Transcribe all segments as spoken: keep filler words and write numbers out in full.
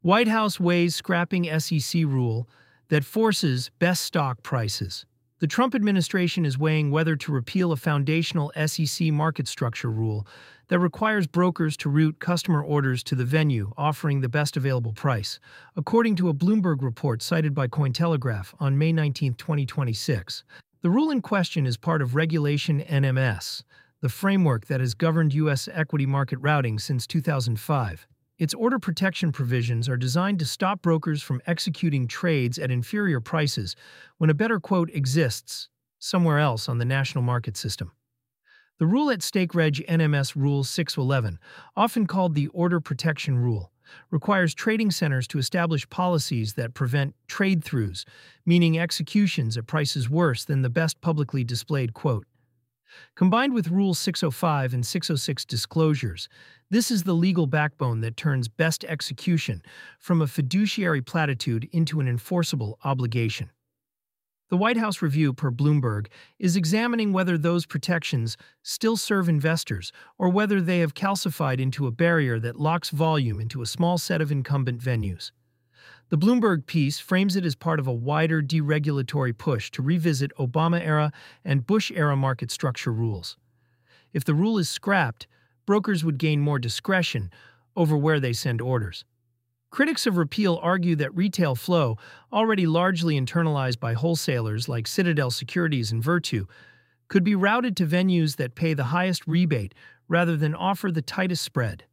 White House weighs scrapping S E C rule that forces best stock prices. The Trump administration is weighing whether to repeal a foundational S E C market structure rule that requires brokers to route customer orders to the venue offering the best available price, according to a Bloomberg report cited by Cointelegraph on May nineteenth, twenty twenty-six. The rule in question is part of Regulation N M S, the framework that has governed U S equity market routing since two thousand five. Its order protection provisions are designed to stop brokers from executing trades at inferior prices when a better quote exists somewhere else on the national market system. The rule at stake, Reg N M S Rule six eleven, often called the Order Protection Rule, requires trading centers to establish policies that prevent trade-throughs, meaning executions at prices worse than the best publicly displayed quote. Combined with Rule six oh five and six oh six disclosures, this is the legal backbone that turns best execution from a fiduciary platitude into an enforceable obligation. The White House review, per Bloomberg, is examining whether those protections still serve investors or whether they have calcified into a barrier that locks volume into a small set of incumbent venues. The Bloomberg piece frames it as part of a wider deregulatory push to revisit Obama-era and Bush-era market structure rules. If the rule is scrapped, brokers would gain more discretion over where they send orders. Critics of repeal argue that retail flow, already largely internalized by wholesalers like Citadel Securities and Virtu, could be routed to venues that pay the highest rebate rather than offer the tightest spread.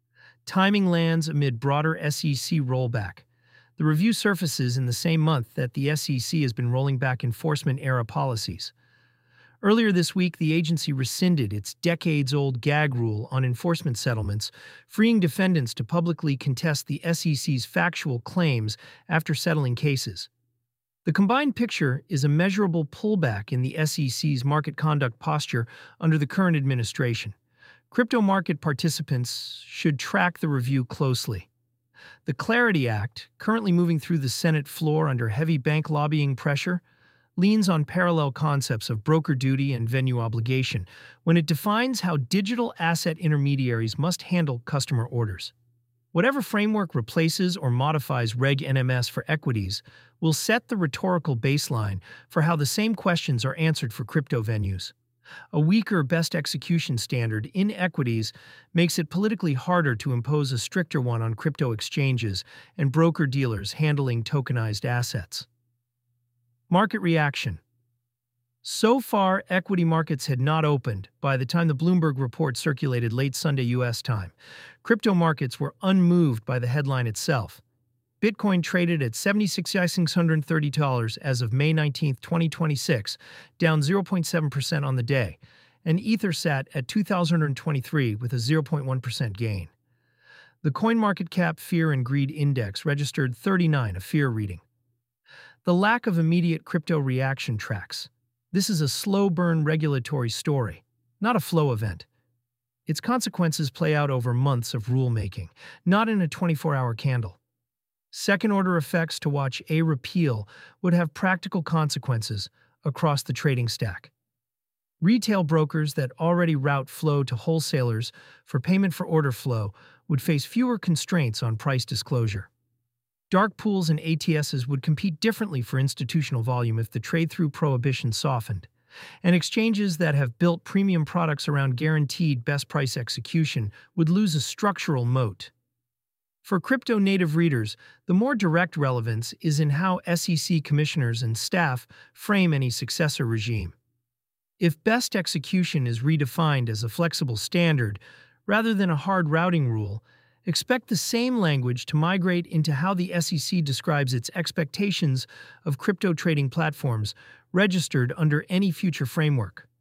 Timing lands amid broader S E C rollback. The review surfaces in the same month that the S E C has been rolling back enforcement-era policies. Earlier this week, the agency rescinded its decades-old gag rule on enforcement settlements, freeing defendants to publicly contest the S E C's factual claims after settling cases. The combined picture is a measurable pullback in the S E C's market conduct posture under the current administration. Crypto market participants should track the review closely. The Clarity Act, currently moving through the Senate floor under heavy bank lobbying pressure, leans on parallel concepts of broker duty and venue obligation when it defines how digital asset intermediaries must handle customer orders. Whatever framework replaces or modifies Reg N M S for equities will set the rhetorical baseline for how the same questions are answered for crypto venues. A weaker best execution standard in equities makes it politically harder to impose a stricter one on crypto exchanges and broker-dealers handling tokenized assets. Market reaction. So far, equity markets had not opened by the time the Bloomberg report circulated late Sunday U S time. Crypto markets were unmoved by the headline itself. Bitcoin traded at seventy-six thousand six hundred thirty dollars as of May nineteenth, twenty twenty-six, down zero point seven percent on the day, and Ether sat at two thousand twenty-three with a zero point one percent gain. The CoinMarketCap Fear and Greed Index registered thirty-nine, a fear reading. The lack of immediate crypto reaction tracks. This is a slow-burn regulatory story, not a flow event. Its consequences play out over months of rulemaking, not in a twenty-four hour candle. Second-order effects to watch a repeal would have practical consequences across the trading stack. Retail brokers that already route flow to wholesalers for payment for order flow would face fewer constraints on price disclosure. Dark pools and A T Ss would compete differently for institutional volume if the trade-through prohibition softened, and exchanges that have built premium products around guaranteed best price execution would lose a structural moat. For crypto-native readers, the more direct relevance is in how S E C commissioners and staff frame any successor regime. If best execution is redefined as a flexible standard rather than a hard routing rule, expect the same language to migrate into how the S E C describes its expectations of crypto trading platforms registered under any future framework.